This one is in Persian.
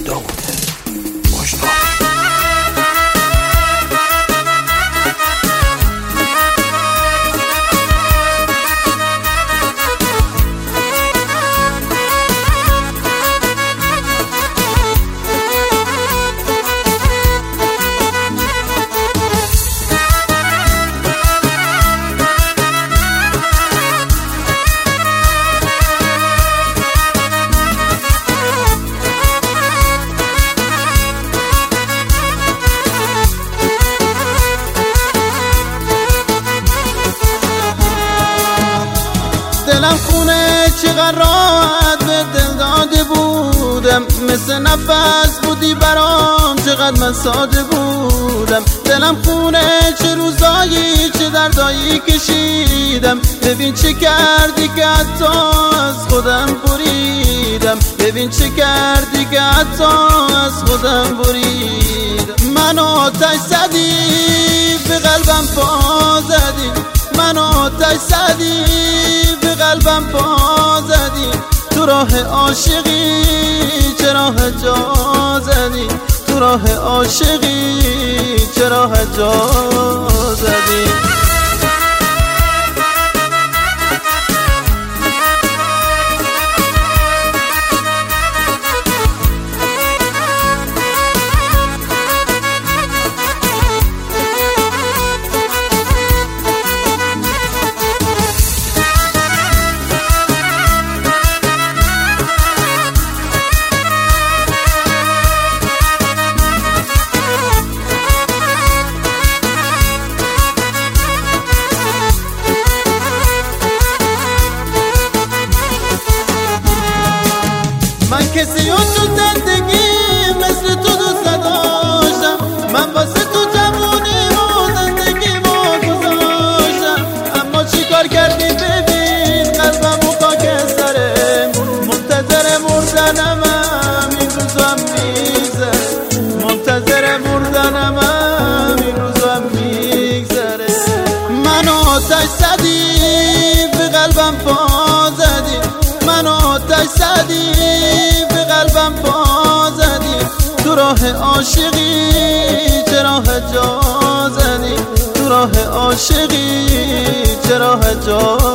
داوود مجتبی. دلم خونه چقدر راحت به دل داده بودم، مثل نفس بودی برام چقدر من ساده بودم. دلم خونه چه روزایی چه دردایی کشیدم، ببین چه کردی که حتی از خودم بریدم. ببین چه کردی که حتی از خودم بریدم. منو آتش زدی به قلبم پا زدی، منو آتش زدی به قلبم پا زدی. تو راه عاشقی چه راه جا زدی، تو راه عاشقی چه راه جا زدی. من کسی رو تو زندگی مثل تو دوست نداشتم، من واسه تو جوونی و زندگی ما گذاشتم. اما چی کار کردی ببین قلبم و خاکستره، منتظر مردنم این روزم میگذره، منتظر مردنم این روزم میگذره. منو آتش زدی به قلبم پا زدی، منو آتش زدی به قلبم پا زدی. تو راه عاشقی چه راه جا زدی، تو راه عاشقی چه راه جا